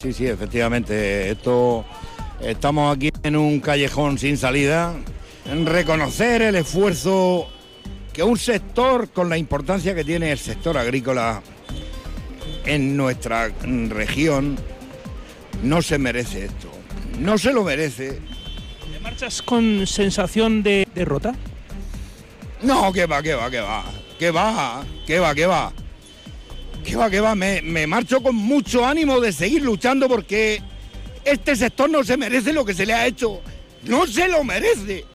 Sí, sí, efectivamente, estamos aquí en un callejón sin salida. En reconocer el esfuerzo que un sector, con la importancia que tiene el sector agrícola en nuestra región, no se merece esto, no se lo merece. ¿Te marchas con sensación de derrota? No, que va, me marcho con mucho ánimo de seguir luchando porque este sector no se merece lo que se le ha hecho, no se lo merece.